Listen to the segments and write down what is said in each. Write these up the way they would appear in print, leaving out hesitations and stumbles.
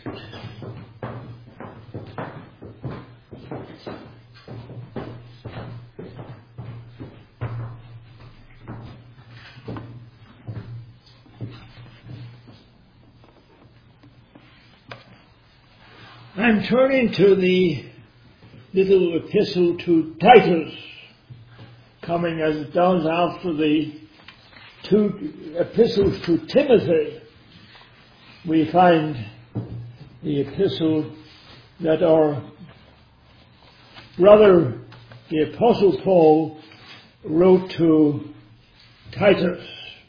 I'm turning to the little epistle to Titus, coming as it does after the two epistles to Timothy. We find the epistle that our brother, the Apostle Paul, wrote to Titus.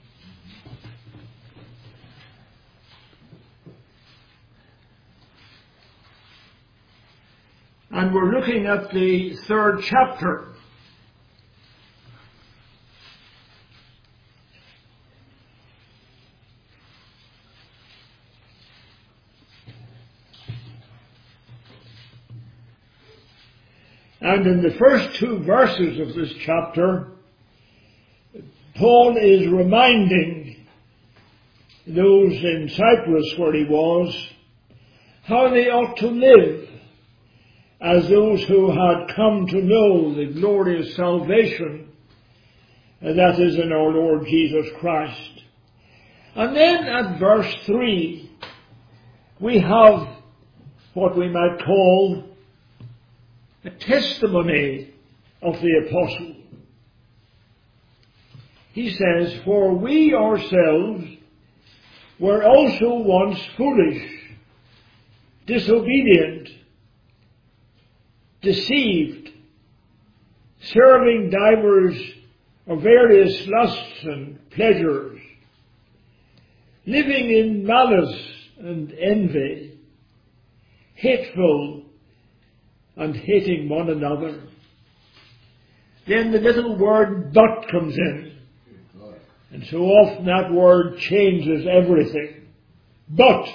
And we're looking at the 3rd chapter. And in the first 2 verses of this chapter, Paul is reminding those in Cyprus where he was how they ought to live as those who had come to know the glorious salvation that is in our Lord Jesus Christ. And then at verse 3, we have what we might call a testimony of the apostle. He says, "For we ourselves were also once foolish, disobedient, deceived, serving divers or various lusts and pleasures, living in malice and envy, hateful and hating one another." Then the little word "but" comes in. And so often that word changes everything. But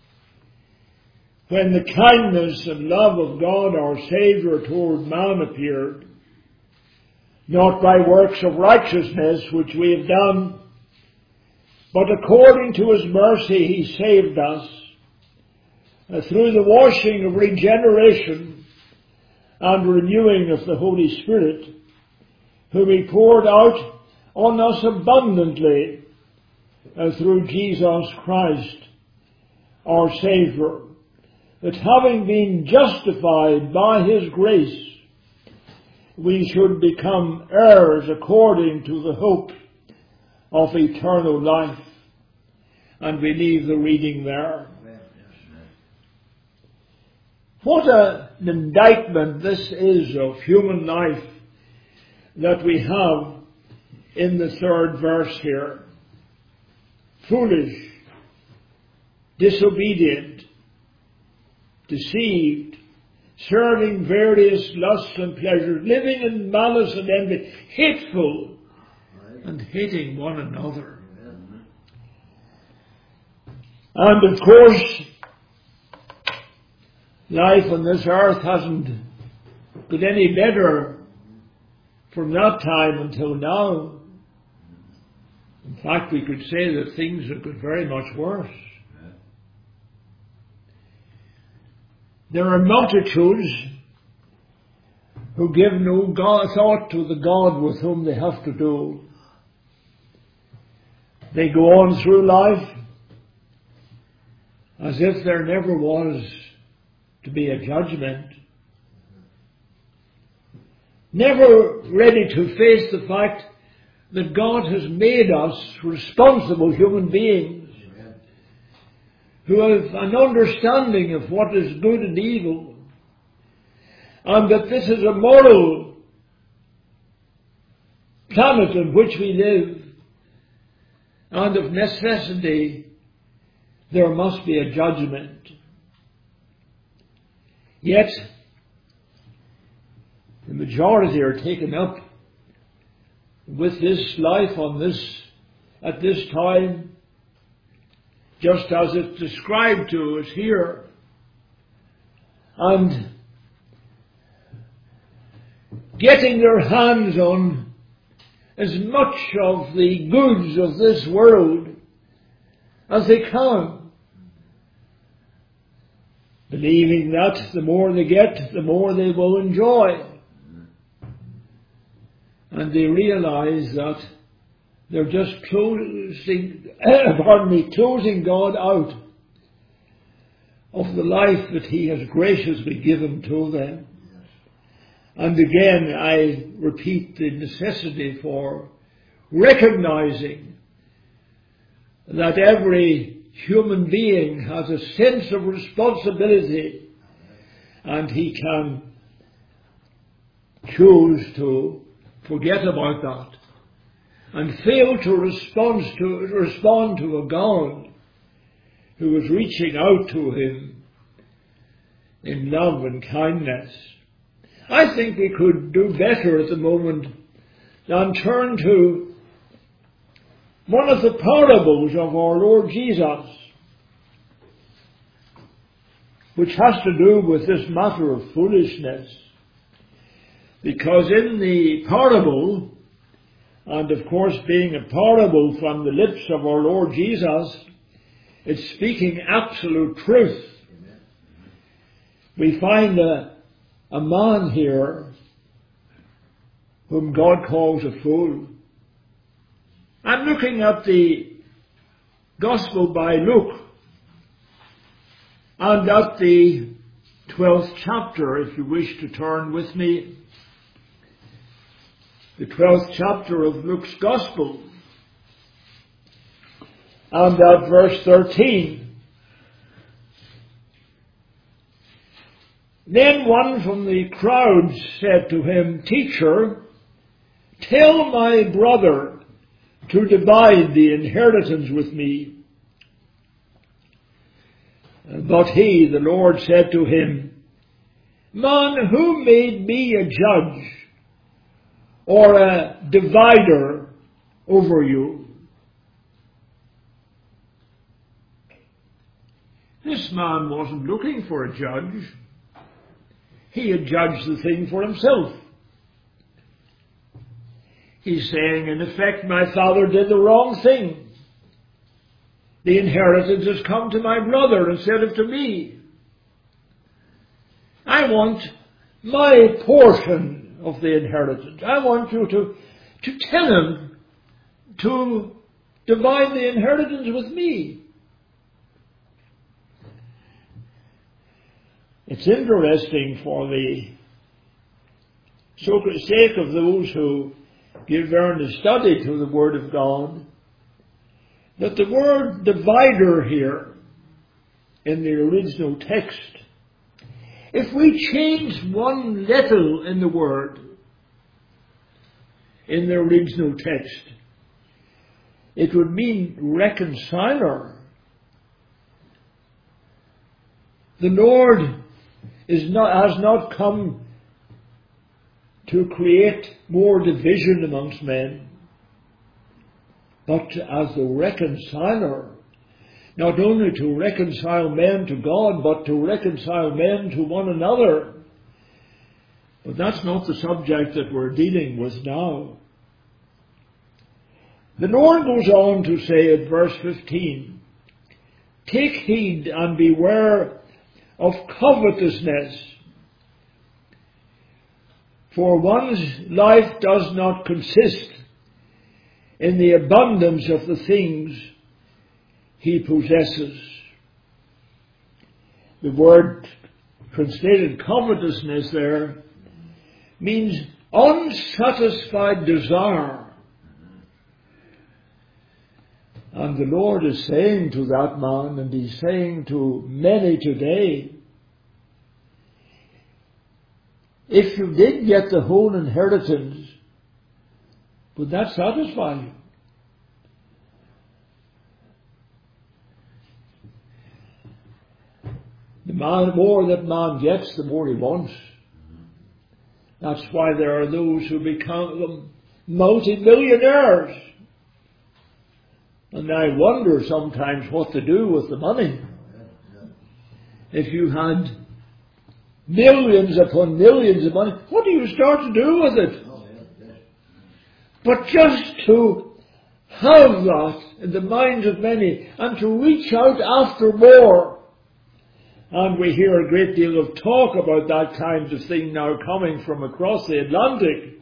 when the kindness and love of God our Saviour toward man appeared, not by works of righteousness which we have done, but according to His mercy He saved us, through the washing of regeneration and renewing of the Holy Spirit, whom He poured out on us abundantly through Jesus Christ our Saviour, that having been justified by His grace, we should become heirs according to the hope of eternal life. And we leave the reading there. What an indictment this is of human life that we have in the 3rd verse here. Foolish, disobedient, deceived, serving various lusts and pleasures, living in malice and envy, hateful, and hating one another. And of course, life on this earth hasn't got any better from that time until now. In fact, we could say that things have got very much worse. There are multitudes who give no thought to the God with whom they have to do. They go on through life as if there never was to be a judgment. Never ready to face the fact that God has made us responsible human beings who have an understanding of what is good and evil, and that this is a moral planet on which we live, and of necessity there must be a judgment. Yet the majority are taken up with this life at this time, just as it's described to us here. And getting their hands on as much of the goods of this world as they can. believing that the more they get, the more they will enjoy. And they realize that they're just closing God out of the life that He has graciously given to them. And again, I repeat the necessity for recognizing that every human being has a sense of responsibility, and he can choose to forget about that and fail to respond to a God who is reaching out to him in love and kindness. I think we could do better at the moment than turn to one of the parables of our Lord Jesus, which has to do with this matter of foolishness. Because in the parable, and of course being a parable from the lips of our Lord Jesus, it's speaking absolute truth. We find a man here whom God calls a fool. I'm looking at the Gospel by Luke, and at the 12th chapter, if you wish to turn with me. The 12th chapter of Luke's Gospel, and at verse 13. Then one from the crowd said to him, "Teacher, tell my brother to divide the inheritance with me." But he, the Lord, said to him, "Man, who made me a judge or a divider over you?" This man wasn't looking for a judge. He had judged the thing for himself. He's saying, in effect, my father did the wrong thing. The inheritance has come to my brother instead of to me. I want my portion of the inheritance. I want you to tell him to divide the inheritance with me. It's interesting, for the sake of those who give earnest study to the Word of God, that the word divider here in the original text, if we change one letter in the word in the original text, it would mean reconciler. The Lord has not come to create more division amongst men, but as the reconciler, not only to reconcile men to God, but to reconcile men to one another. But that's not the subject that we're dealing with now. The Lord goes on to say at verse 15, "Take heed and beware of covetousness, for one's life does not consist in the abundance of the things he possesses." The word translated covetousness there means unsatisfied desire. And the Lord is saying to that man, and He's saying to many today, if you did get the whole inheritance, would that satisfy you? The more that man gets, the more he wants. That's why there are those who become multi-millionaires. And I wonder sometimes what to do with the money. If you had millions upon millions of money, what do you start to do with it? But just to have that in the minds of many and to reach out after more And we hear a great deal of talk about that kind of thing now coming from across the Atlantic.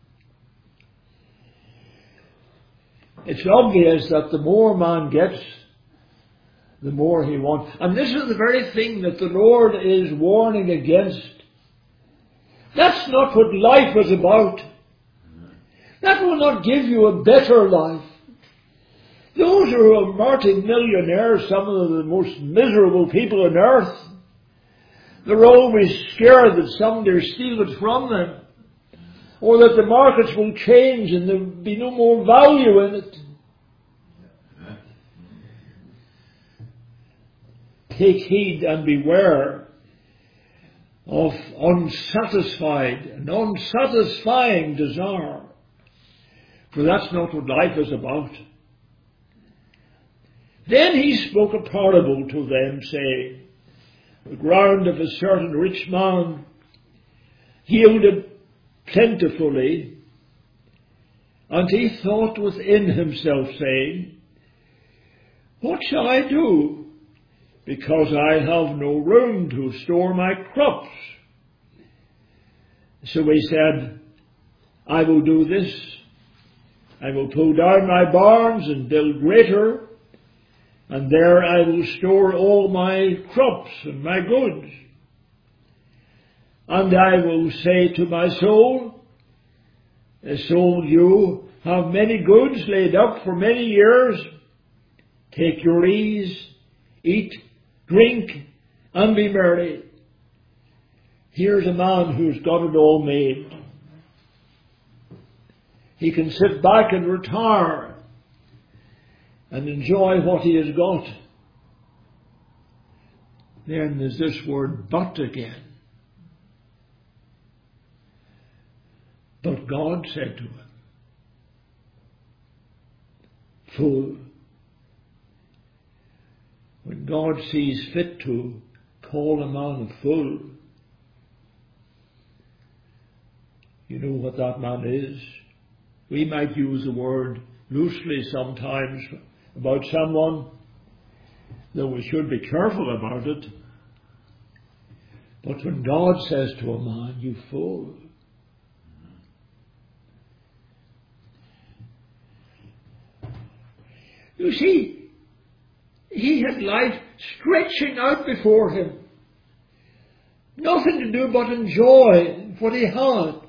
It's obvious that the more man gets, the more he wants. And this is the very thing that the Lord is warning against. That's not what life is about. That will not give you a better life. Those who are multi-millionaires, some of the most miserable people on earth, they're always scared that somebody will steal it from them, or that the markets will change and there will be no more value in it. Take heed and beware of unsatisfied and unsatisfying desire, for that's not what life is about. Then he spoke a parable to them, saying, the ground of a certain rich man yielded plentifully, and he thought within himself, saying, what shall I do, because I have no room to store my crops? So he said, I will do this. I will pull down my barns and build greater, and there I will store all my crops and my goods. And I will say to my soul, soul, you have many goods laid up for many years. Take your ease, eat, drink, and be merry. Here's a man who's got it all made. He can sit back and retire and enjoy what he has got. Then there's this word but again. But God said to him, fool. When God sees fit to call a man a fool, you know what that man is. We might use the word loosely sometimes about someone, though we should be careful about it. But when God says to a man, you fool, you see, he had life stretching out before him. Nothing to do but enjoy what he had.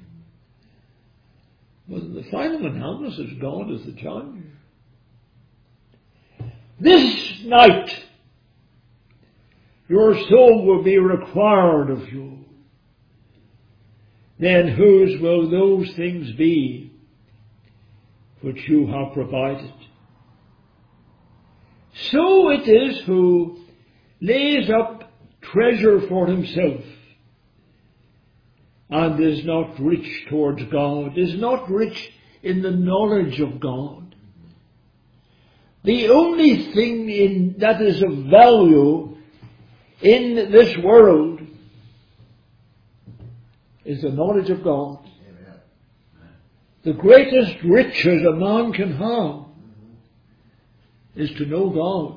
But the final analysis, God is the judge. This night, your soul will be required of you. Then whose will those things be which you have provided? So it is who lays up treasure for himself and is not rich towards God, is not rich in the knowledge of God. The only thing that is of value in this world is the knowledge of God. Amen. The greatest riches a man can have is to know God.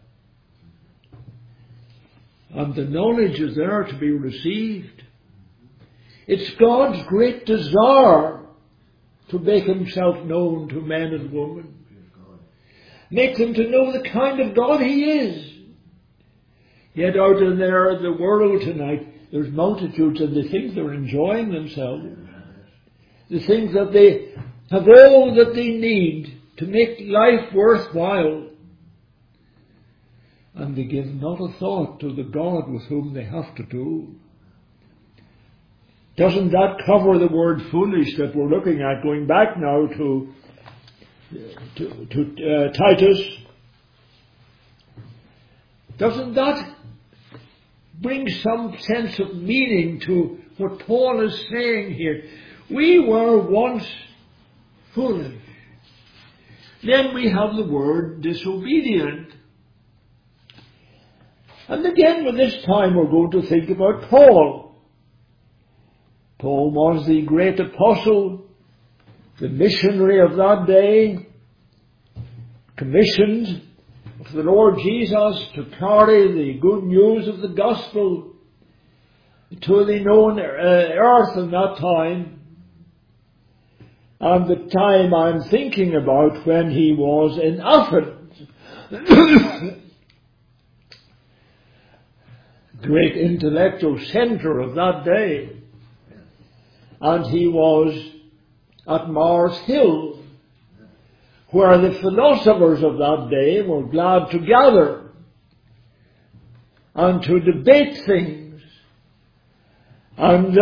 And the knowledge is there to be received. It's God's great desire to make himself known to men and women. Make them to know the kind of God he is. Yet out in there in the world tonight, there's multitudes and they think they're enjoying themselves. They think that they have all that they need to make life worthwhile. And they give not a thought to the God with whom they have to do. Doesn't that cover the word foolish that we're looking at, going back now to Titus? Doesn't that bring some sense of meaning to what Paul is saying here? We were once foolish. Then we have the word disobedient. And again, with this time, we're going to think about Paul. Paul was the great apostle, the missionary of that day, commissioned of the Lord Jesus to carry the good news of the gospel to the known earth in that time. And the time I'm thinking about when he was in Athens, great intellectual centre of that day. And he was at Mars Hill, where the philosophers of that day were glad to gather and to debate things. And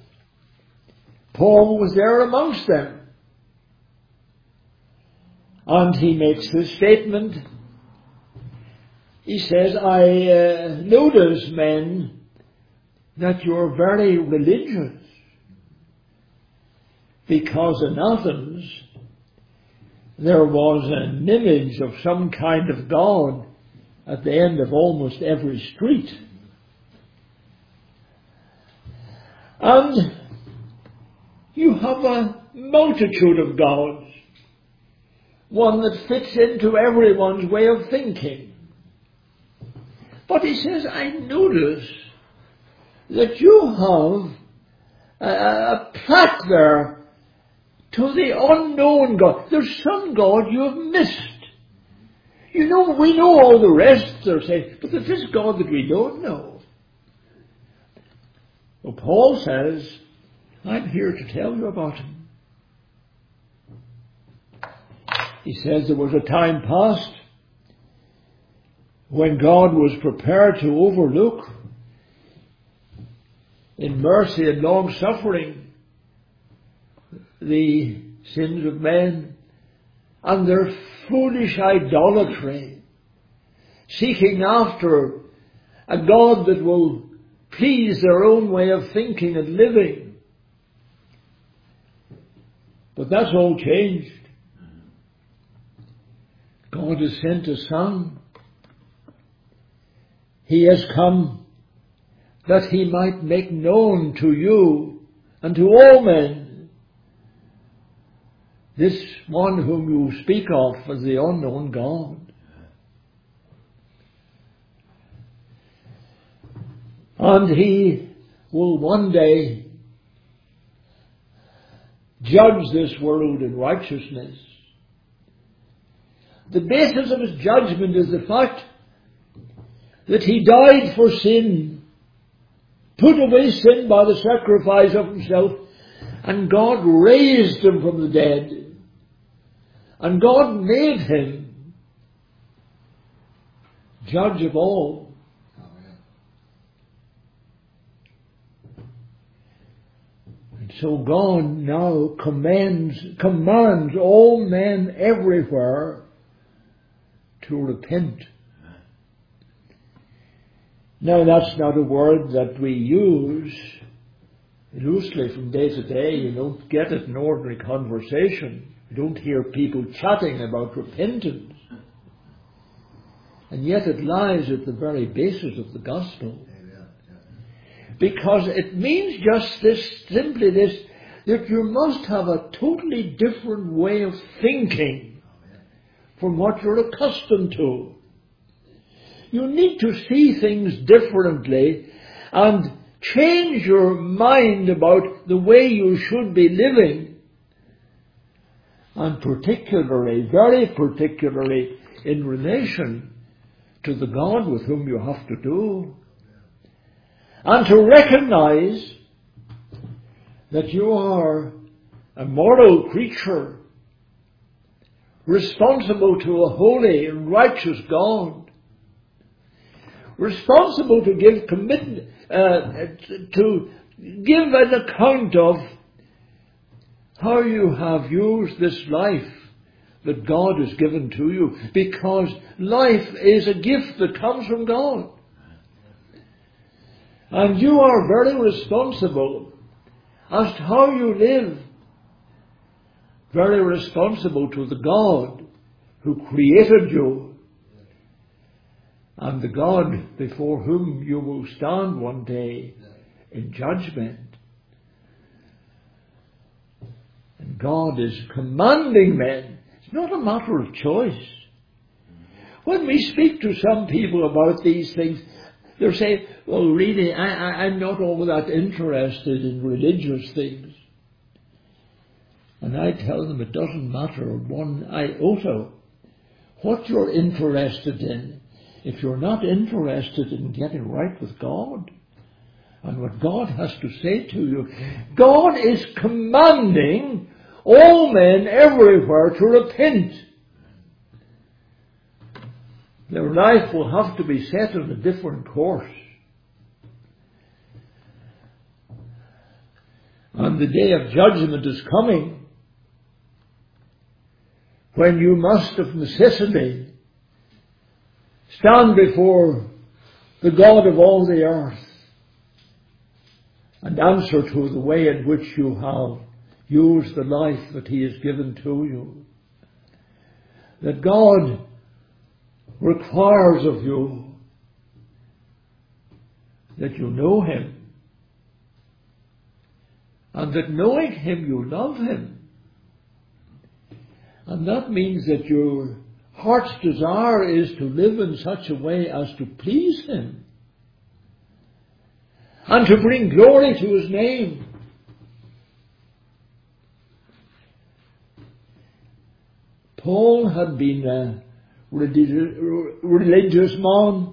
Paul was there amongst them. And he makes this statement. He says, I notice, men, that you're very religious, because in Athens there was an image of some kind of God at the end of almost every street. And you have a multitude of gods, one that fits into everyone's way of thinking. But he says, I notice that you have a plaque there to the unknown God. There's some God you have missed. You know, we know all the rest, they're saying, but there's this God that we don't know. Well, Paul says, I'm here to tell you about him. He says there was a time past when God was prepared to overlook in mercy and long suffering the sins of men and their foolish idolatry, seeking after a God that will please their own way of thinking and living. But that's all changed. God has sent a Son. He has come that he might make known to you and to all men this one whom you speak of as the unknown God. And he will one day judge this world in righteousness. The basis of his judgment is the fact that he died for sin, put away sin by the sacrifice of himself, and God raised him from the dead. And God made him judge of all. And so God now commands all men everywhere to repent. Now, that's not a word that we use loosely from day to day. You don't get it in ordinary conversation. You don't hear people chatting about repentance. And yet it lies at the very basis of the gospel. Because it means just this, simply this, that you must have a totally different way of thinking from what you're accustomed to. You need to see things differently and change your mind about the way you should be living. And particularly, very particularly, in relation to the God with whom you have to do. And to recognize that you are a moral creature, responsible to a holy and righteous God, responsible to give an account of how you have used this life that God has given to you, because life is a gift that comes from God. And you are very responsible as to how you live, very responsible to the God who created you, and the God before whom you will stand one day in judgment. And God is commanding men. It's not a matter of choice. When we speak to some people about these things, they'll say, well, really, I'm not all that interested in religious things. And I tell them it doesn't matter one iota what you're interested in. If you're not interested in getting right with God and what God has to say to you, God is commanding all men everywhere to repent. Their life will have to be set on a different course. And the day of judgment is coming, when you must of necessity stand before the God of all the earth and answer to the way in which you have used the life that He has given to you. That God requires of you that you know Him, and that knowing Him you love Him. And that means that your heart's desire is to live in such a way as to please Him and to bring glory to His name. Paul had been a religious man.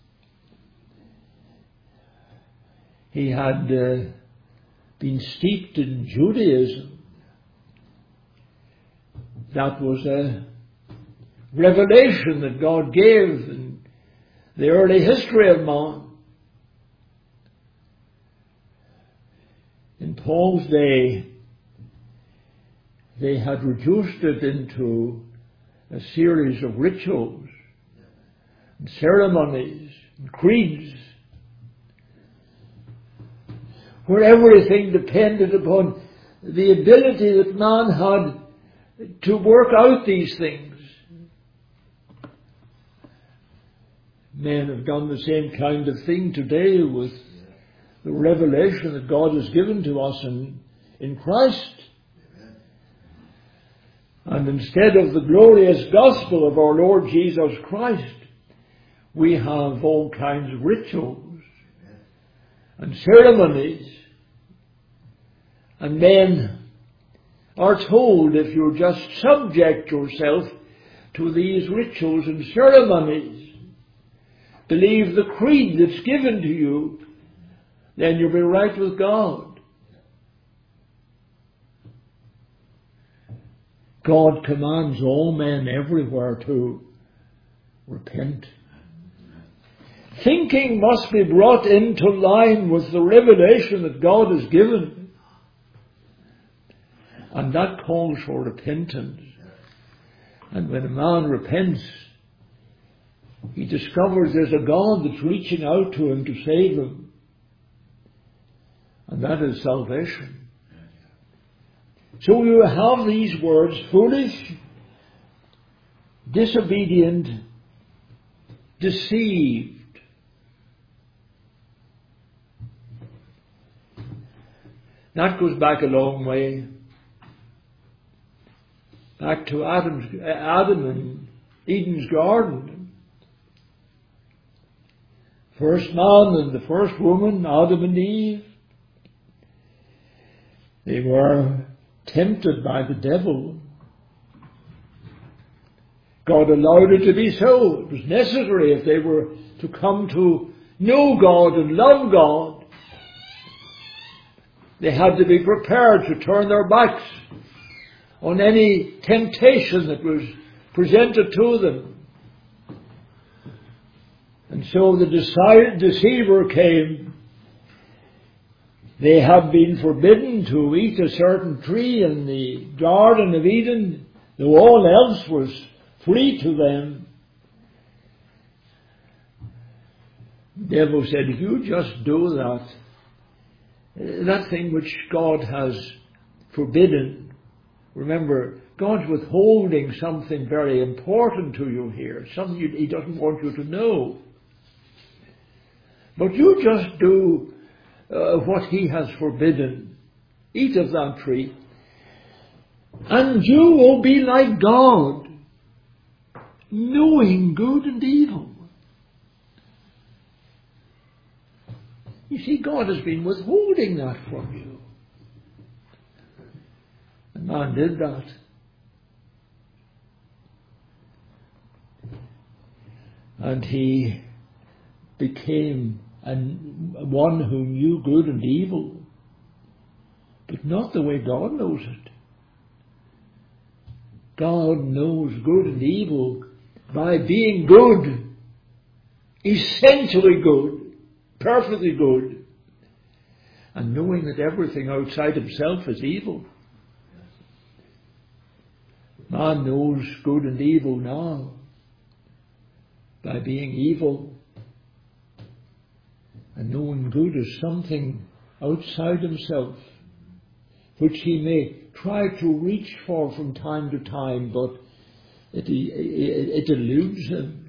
He had been steeped in Judaism. That was a revelation that God gave in the early history of man. In Paul's day, they had reduced it into a series of rituals and ceremonies and creeds, where everything depended upon the ability that man had to work out these things. Men have done the same kind of thing today with the revelation that God has given to us in Christ. And instead of the glorious gospel of our Lord Jesus Christ, we have all kinds of rituals and ceremonies. And men are told, if you just subject yourself to these rituals and ceremonies, believe the creed that's given to you, then you'll be right with God. God commands all men everywhere to repent. Thinking must be brought into line with the revelation that God has given. And that calls for repentance. And when a man repents, he discovers there's a God that's reaching out to him to save him. And that is salvation. So you have these words: foolish, disobedient, deceived. That goes back a long way. Back to Adam and Eden's garden. First man and the first woman, Adam and Eve. They were tempted by the devil. God allowed it to be so. It was necessary if they were to come to know God and love God. They had to be prepared to turn their backs on any temptation that was presented to them. And so the deceiver came. They had been forbidden to eat a certain tree in the Garden of Eden, though all else was free to them. The devil said, if you just do that thing which God has forbidden. Remember, God's withholding something very important to you here, something He doesn't want you to know. But you just do what He has forbidden. Eat of that tree, and you will be like God, knowing good and evil. You see, God has been withholding that from you. And man did that. And he became one who knew good and evil, but not the way God knows it. God knows good and evil by being good, essentially good, perfectly good, and knowing that everything outside himself is evil. Man knows good and evil now by being evil, and knowing good as something outside himself, which he may try to reach for from time to time, but it eludes him.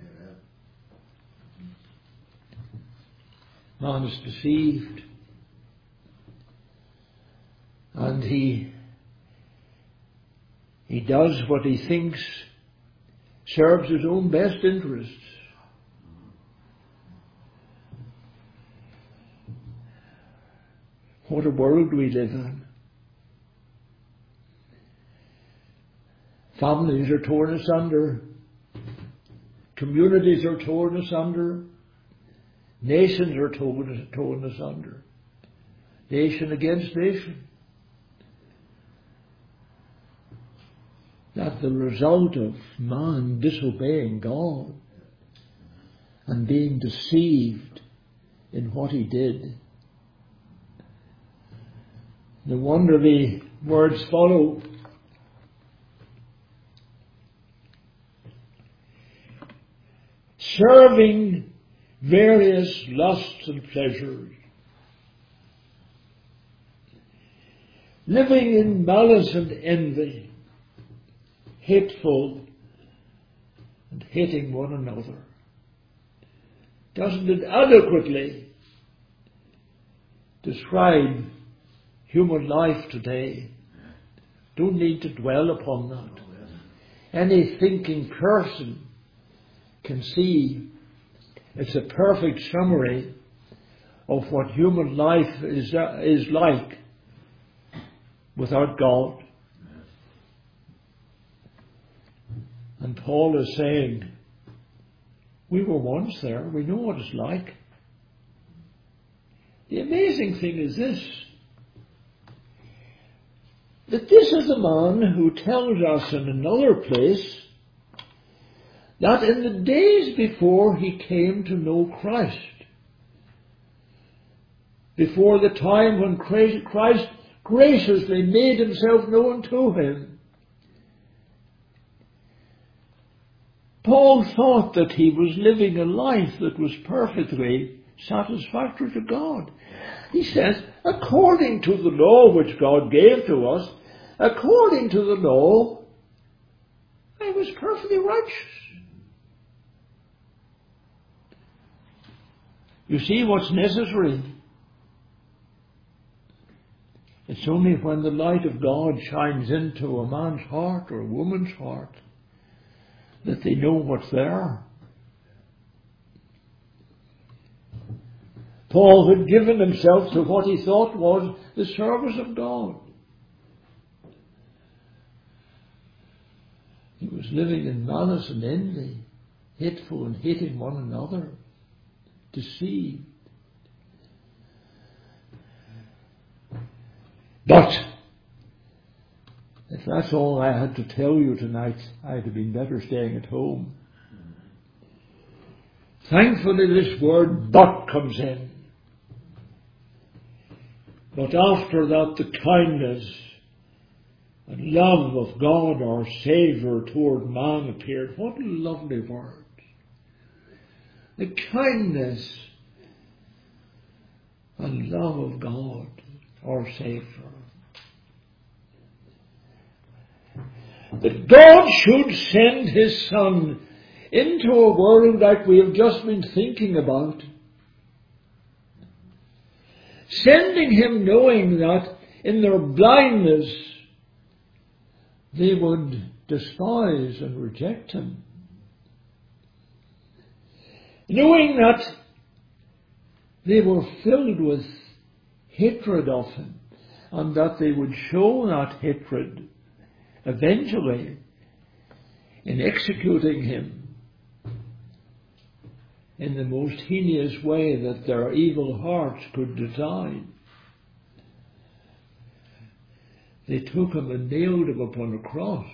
Man is deceived, and he does what he thinks serves his own best interests. What a world we live in. Families are torn asunder. Communities are torn asunder. Nations are torn asunder. Nation against nation. That's the result of man disobeying God and being deceived in what he did. No wonder the words follow. Serving various lusts and pleasures, living in malice and envy, hateful and hating one another. Doesn't it adequately describe human life today? Don't need to dwell upon that. Any thinking person can see it's a perfect summary of what human life is like without God. And Paul is saying, we were once there, we know what it's like. The amazing thing is this, that this is the man who tells us in another place that in the days before he came to know Christ, before the time when Christ graciously made himself known to him, Paul thought that he was living a life that was perfectly satisfactory to God. He says, according to the law which God gave to us, according to the law, I was perfectly righteous. You see what's necessary? It's only when the light of God shines into a man's heart or a woman's heart that they know what's there. Paul had given himself to what he thought was the service of God. He was living in malice and envy, hateful and hating one another, deceived. But if that's all I had to tell you tonight, I'd have been better staying at home. Thankfully this word but comes in. But after that, the kindness and love of God our Saviour toward man appeared. What a lovely word. The kindness and love of God our Saviour. That God should send His Son into a world like we have just been thinking about. Sending Him knowing that in their blindness they would despise and reject Him. knowing that they were filled with hatred of him, and that they would show that hatred eventually in executing him in the most heinous way that their evil hearts could design. They took him and nailed him upon a cross.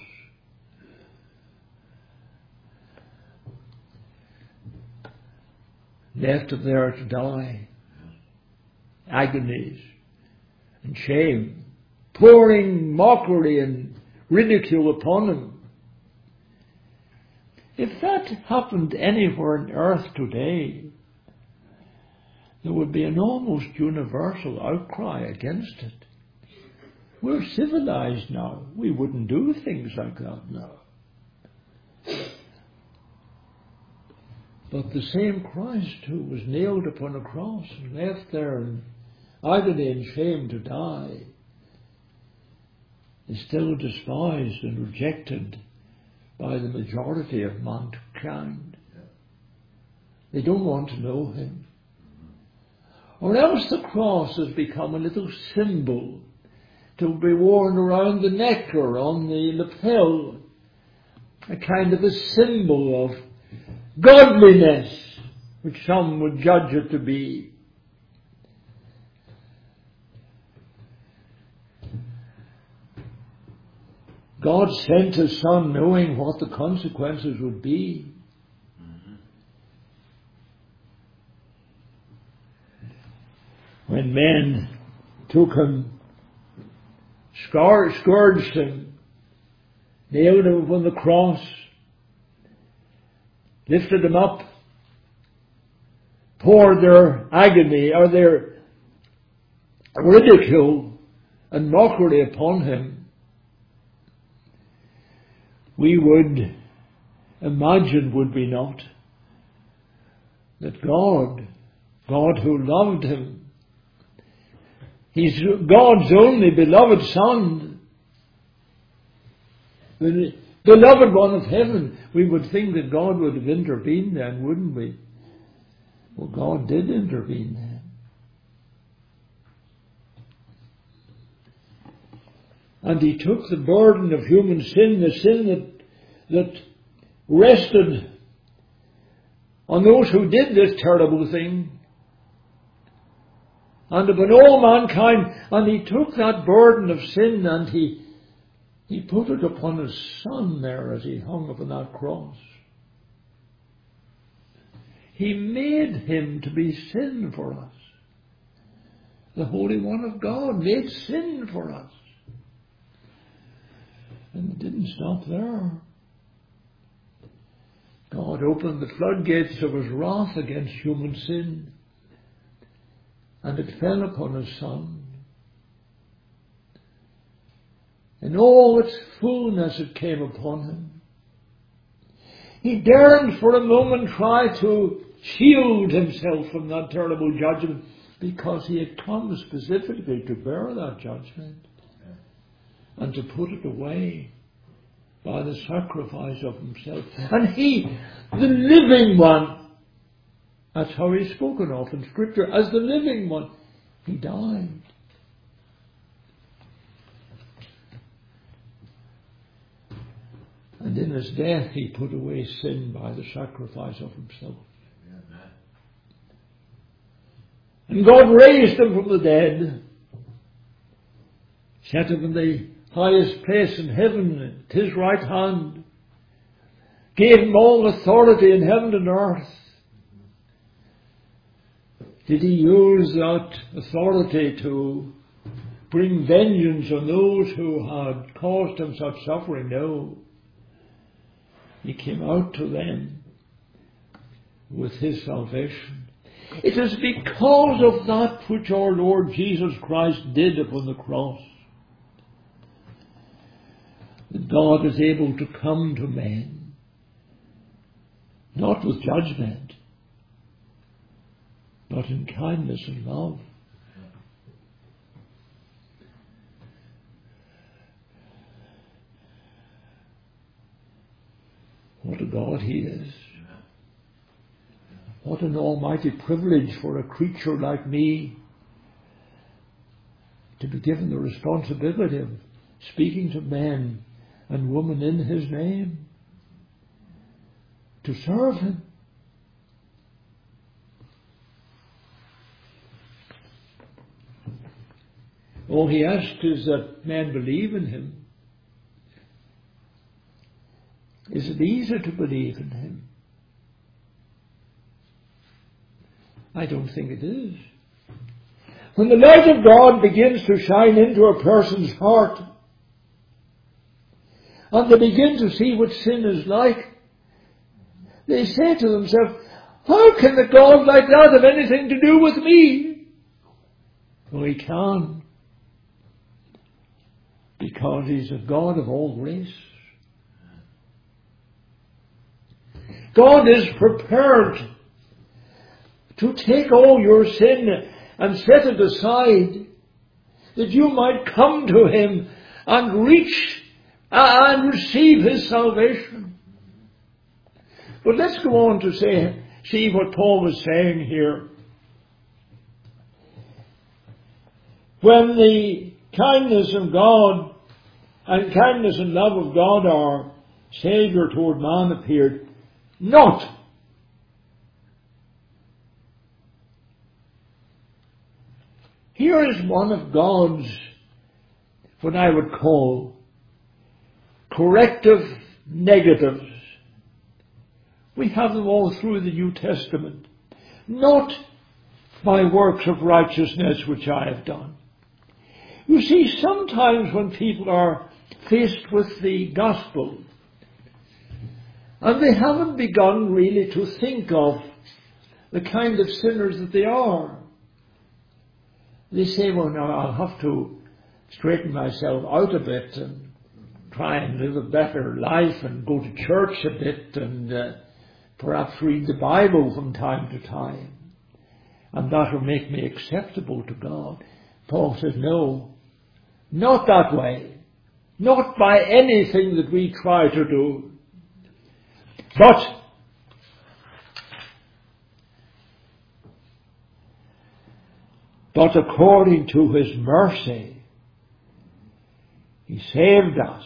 Left him there to die. Agonies and shame, pouring mockery and ridicule upon him. If that happened anywhere on earth today, there would be an almost universal outcry against it. We're civilized now. We wouldn't do things like that now. But the same Christ who was nailed upon a cross and left there in agony and shame to die is still despised and rejected by the majority of mankind. They don't want to know him. Or else the cross has become a little symbol to be worn around the neck or on the lapel, a kind of a symbol of godliness, which some would judge it to be. God sent his Son knowing what the consequences would be. When men took him, scourged him, nailed him upon the cross, lifted him up, poured their agony or their ridicule and mockery upon him, we would imagine, would we not, that God who loved him, he's God's only beloved Son, the beloved one of heaven, we would think that God would have intervened then, wouldn't we? Well, God did intervene then. And he took the burden of human sin, the sin that rested on those who did this terrible thing, and upon all mankind, and he took that burden of sin and he put it upon his Son there as he hung upon that cross. He made him to be sin for us. The Holy One of God made sin for us. And it didn't stop there. God opened the floodgates of his wrath against human sin, and it fell upon his Son. In all its fullness it came upon him. He daren't for a moment try to shield himself from that terrible judgment, because he had come specifically to bear that judgment and to put it away by the sacrifice of himself. And he, the living one, that's how he's spoken of in Scripture, as the living one, he died. And in his death he put away sin by the sacrifice of himself. And God raised him from the dead, set him in the highest place in heaven at his right hand, gave him all authority in heaven and earth. Did he use that authority to bring vengeance on those who had caused him such suffering? No. He came out to them with his salvation. It is because of that which our Lord Jesus Christ did upon the cross that God is able to come to men, not with judgment, but in kindness and love. What a God he is. What an almighty privilege for a creature like me to be given the responsibility of speaking to men and women in His name, to serve Him. All He asks is that men believe in Him. Is it easy to believe in Him? I don't think it is. When the light of God begins to shine into a person's heart, and they begin to see what sin is like, they say to themselves, how can a God like that have anything to do with me? Well, He can. Because He's a God of all grace. God is prepared to take all your sin and set it aside, that you might come to Him and reach and receive His salvation. But let's go on to see what Paul was saying here. When the kindness of God and kindness and love of God, our Saviour toward man, appeared, not here is one of God's, what I would call, corrective negatives. We have them all through the New Testament. Not by works of righteousness which I have done. You see, sometimes when people are faced with the gospel, and they haven't begun really to think of the kind of sinners that they are, they say, well, now I'll have to straighten myself out a bit and try and live a better life and go to church a bit and perhaps read the Bible from time to time. And that will make me acceptable to God. Paul says, no, not that way. Not by anything that we try to do. But according to His mercy, He saved us.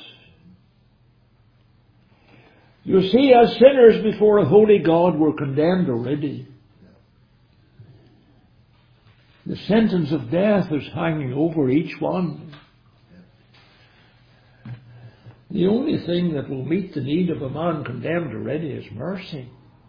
You see, as sinners before a holy God, we're condemned already. The sentence of death is hanging over each one. The only thing that will meet the need of a man condemned already is mercy.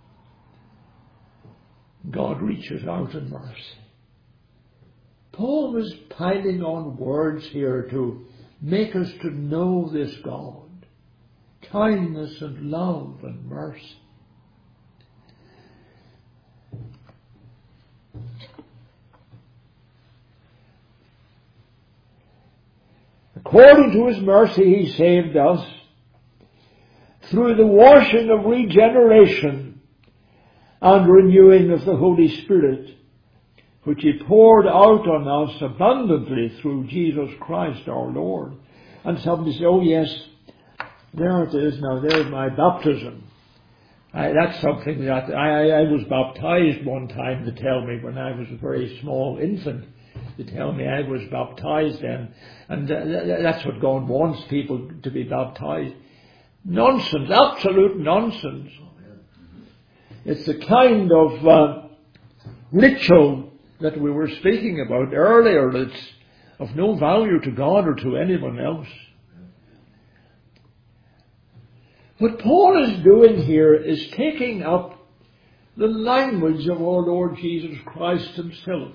God reaches out in mercy. Paul is piling on words here to make us to know this God. Kindness and love and mercy. According to His mercy, He saved us through the washing of regeneration and renewing of the Holy Spirit, which He poured out on us abundantly through Jesus Christ our Lord. And somebody says, oh yes, there it is now, there's my baptism. That's something that I was baptized one time, to tell me, when I was a very small infant. To tell me I was baptized then. And that's what God wants people to be baptized. Nonsense, absolute nonsense. It's the kind of ritual that we were speaking about earlier that's of no value to God or to anyone else. What Paul is doing here is taking up the language of our Lord Jesus Christ Himself.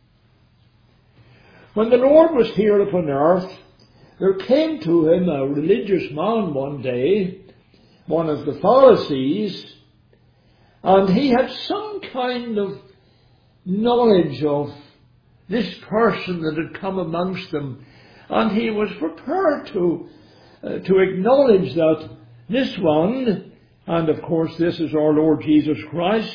When the Lord was here upon earth, there came to Him a religious man one day, one of the Pharisees, and he had some kind of knowledge of this person that had come amongst them, and he was prepared to acknowledge that this one, and of course this is our Lord Jesus Christ,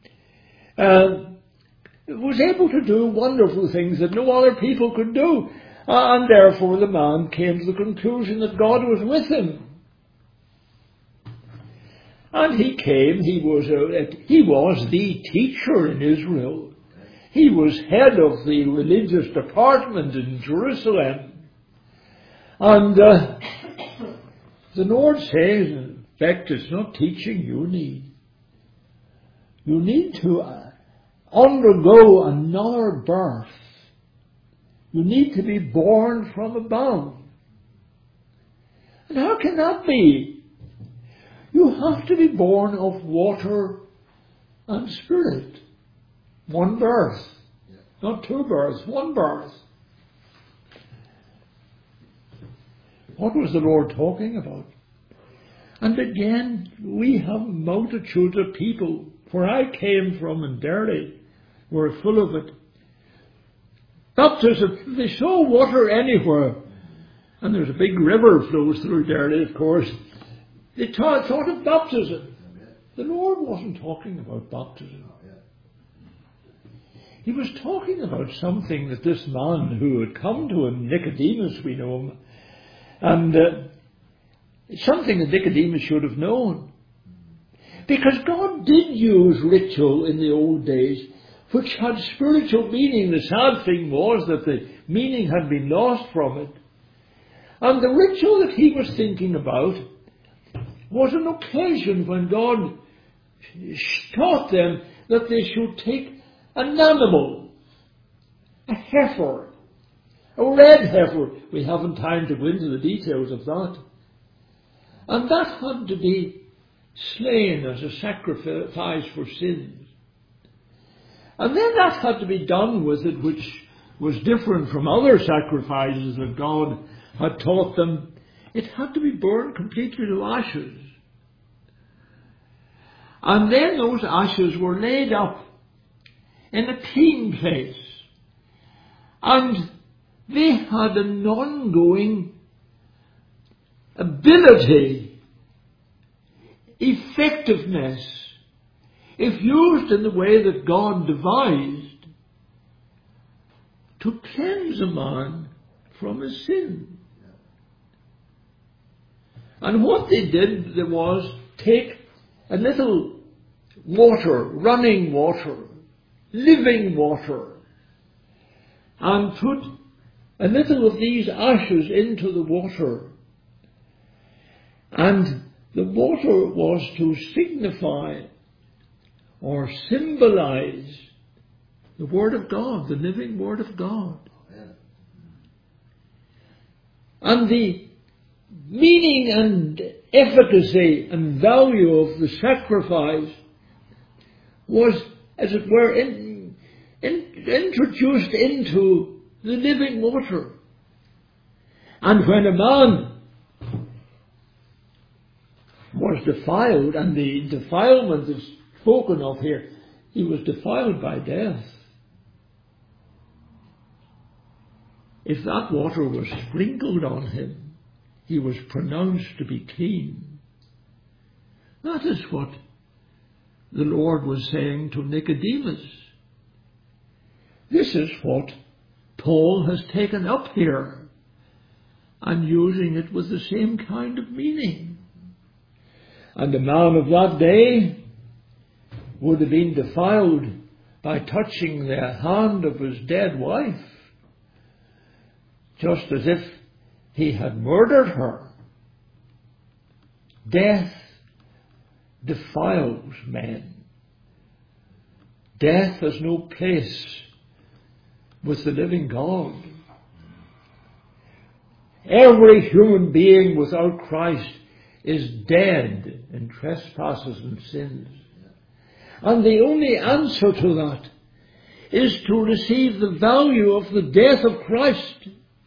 was able to do wonderful things that no other people could do. And therefore the man came to the conclusion that God was with him. And he came, he was the teacher in Israel. He was head of the religious department in Jerusalem. And the Lord says, in fact, it's not teaching you need. You need to undergo another birth. You need to be born from above. And how can that be? You have to be born of water and spirit. One birth. Not two births, one birth. What was the Lord talking about? And again, we have multitudes of people. Where I came from in Derry, were full of it. Baptism, they saw water anywhere. And there's a big river flows through Derry, of course. They thought of baptism. The Lord wasn't talking about baptism. He was talking about something that this man who had come to him, Nicodemus, we know him, and something that Nicodemus should have known. Because God did use ritual in the old days, which had spiritual meaning. The sad thing was that the meaning had been lost from it. And the ritual that he was thinking about was an occasion when God taught them that they should take an animal, a heifer, a red heifer. We haven't time to go into the details of that. And that had to be slain as a sacrifice for sins. And then that had to be done with it, which was different from other sacrifices that God had taught them. It had to be burned completely to ashes. And then those ashes were laid up in a clean place. And they had an ongoing ability, effectiveness, if used in the way that God devised, to cleanse a man from his sin. And what they did was take a little water, running water, living water, and put a little of these ashes into the water. And the water was to signify or symbolize the Word of God, the living Word of God. Amen. And the meaning and efficacy and value of the sacrifice was, as it were, introduced into the living water. And when a man was defiled, and the defilement is spoken of here, he was defiled by death. If that water was sprinkled on him, he was pronounced to be clean. That is what the Lord was saying to Nicodemus. This is what Paul has taken up here and using it with the same kind of meaning. And the man of that day would have been defiled by touching the hand of his dead wife, just as if he had murdered her. Death defiles men. Death has no place with the living God. Every human being without Christ is dead in trespasses and sins. And the only answer to that is to receive the value of the death of Christ,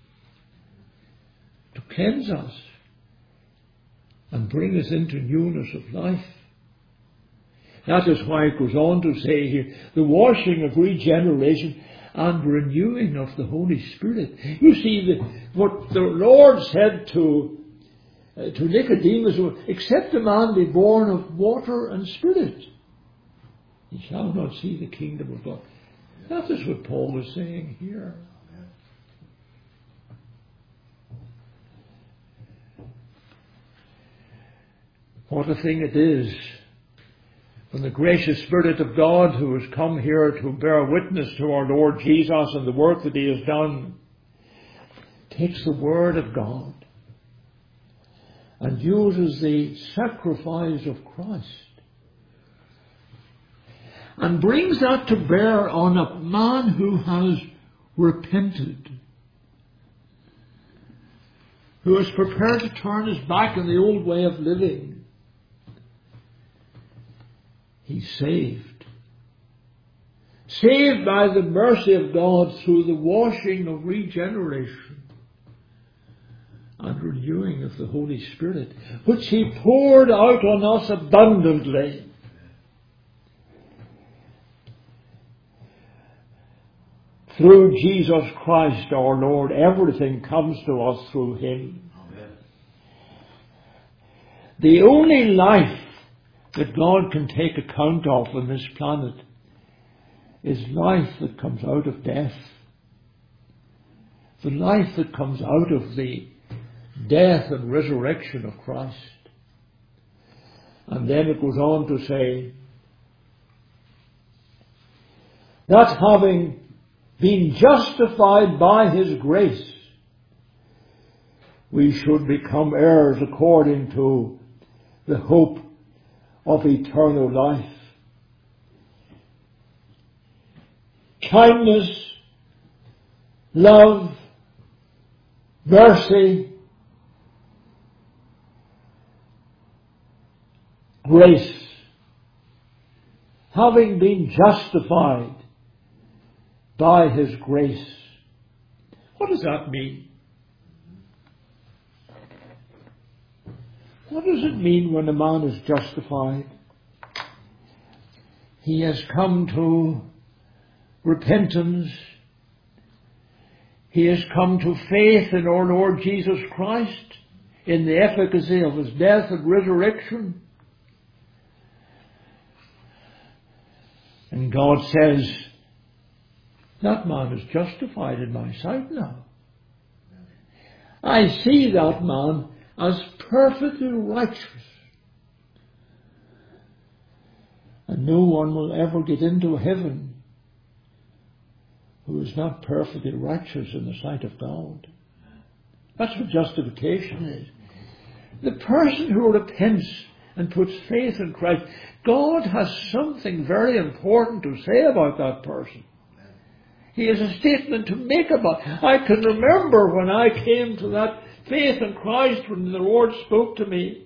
to cleanse us and bring us into newness of life. That is why it goes on to say here, the washing of regeneration and renewing of the Holy Spirit. You see, what the Lord said to Nicodemus, except a man be born of water and spirit, he shall not see the kingdom of God. That is what Paul is saying here. What a thing it is when the gracious Spirit of God, who has come here to bear witness to our Lord Jesus and the work that He has done, takes the Word of God and uses the sacrifice of Christ and brings that to bear on a man who has repented, who is prepared to turn his back on the old way of living. He's saved. Saved by the mercy of God through the washing of regeneration and renewing of the Holy Spirit, which He poured out on us abundantly. Through Jesus Christ our Lord, everything comes to us through Him. Amen. The only life that God can take account of on this planet is life that comes out of death. The life that comes out of the death and resurrection of Christ. And then it goes on to say that having been justified by His grace, we should become heirs according to the hope of eternal life. Kindness, love, mercy, grace, having been justified by His grace. What does that mean? What does it mean when a man is justified? He has come to repentance. He has come to faith in our Lord Jesus Christ, in the efficacy of His death and resurrection. And God says, that man is justified in my sight now. I see that man as perfectly righteous. And no one will ever get into heaven who is not perfectly righteous in the sight of God. That's what justification is. The person who repents and puts faith in Christ, God has something very important to say about that person. He has a statement to make about it. I can remember when I came to that faith in Christ, when the Lord spoke to me,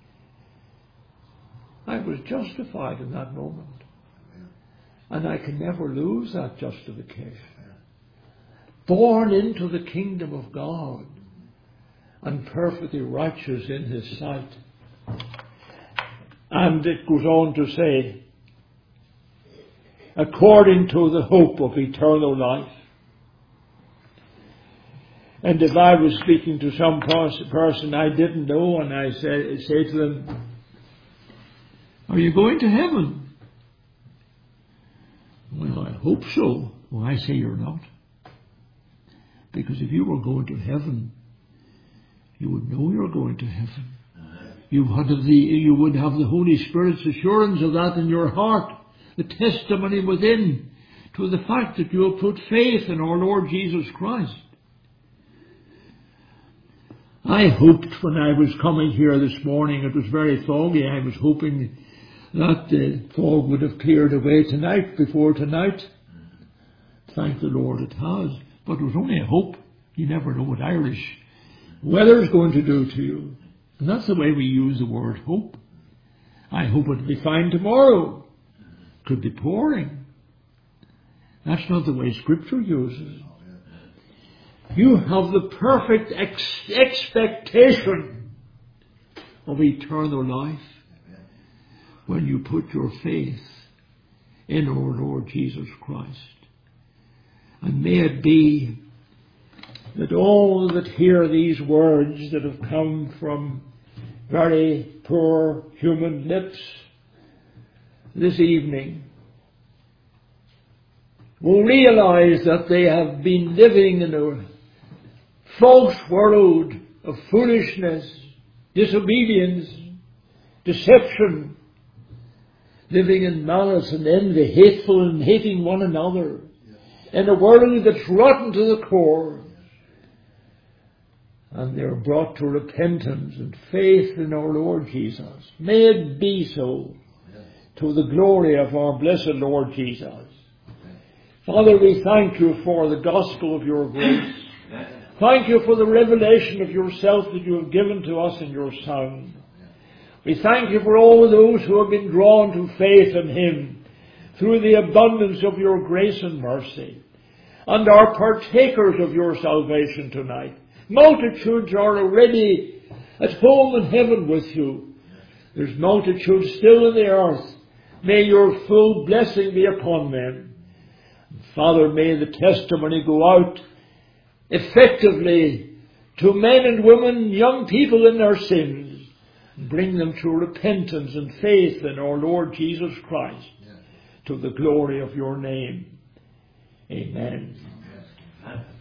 I was justified in that moment. And I can never lose that justification. Born into the kingdom of God and perfectly righteous in His sight. And it goes on to say, according to the hope of eternal life. And if I was speaking to some person I didn't know, and I say to them, are you going to heaven? Well, I hope so. Well, I say you're not. Because if you were going to heaven, you would know you're going to heaven. You would have the Holy Spirit's assurance of that in your heart. The testimony within to the fact that you have put faith in our Lord Jesus Christ. I hoped when I was coming here this morning, it was very foggy, I was hoping that the fog would have cleared away before tonight. Thank the Lord it has. But it was only a hope. You never know what Irish weather is going to do to you. And that's the way we use the word hope. I hope it'll be fine tomorrow. Could be pouring. That's not the way Scripture uses. You have the perfect expectation of eternal life when you put your faith in our Lord Jesus Christ. And may it be that all that hear these words that have come from very poor human lips this evening will realize that they have been living in a false world of foolishness, disobedience, deception, living in malice and envy, hateful and hating one another, in a world that's rotten to the core. And they're brought to repentance and faith in our Lord Jesus. May it be so, to the glory of our blessed Lord Jesus. Father, we thank you for the gospel of your grace. Thank you for the revelation of yourself that you have given to us in your Son. We thank you for all of those who have been drawn to faith in him through the abundance of your grace and mercy, and are partakers of your salvation tonight. Multitudes are already at home in heaven with you. There's multitudes still in the earth. May your full blessing be upon them. Father, may the testimony go out effectively to men and women, young people in their sins, and bring them to repentance and faith in our Lord Jesus Christ, to the glory of your name. Amen.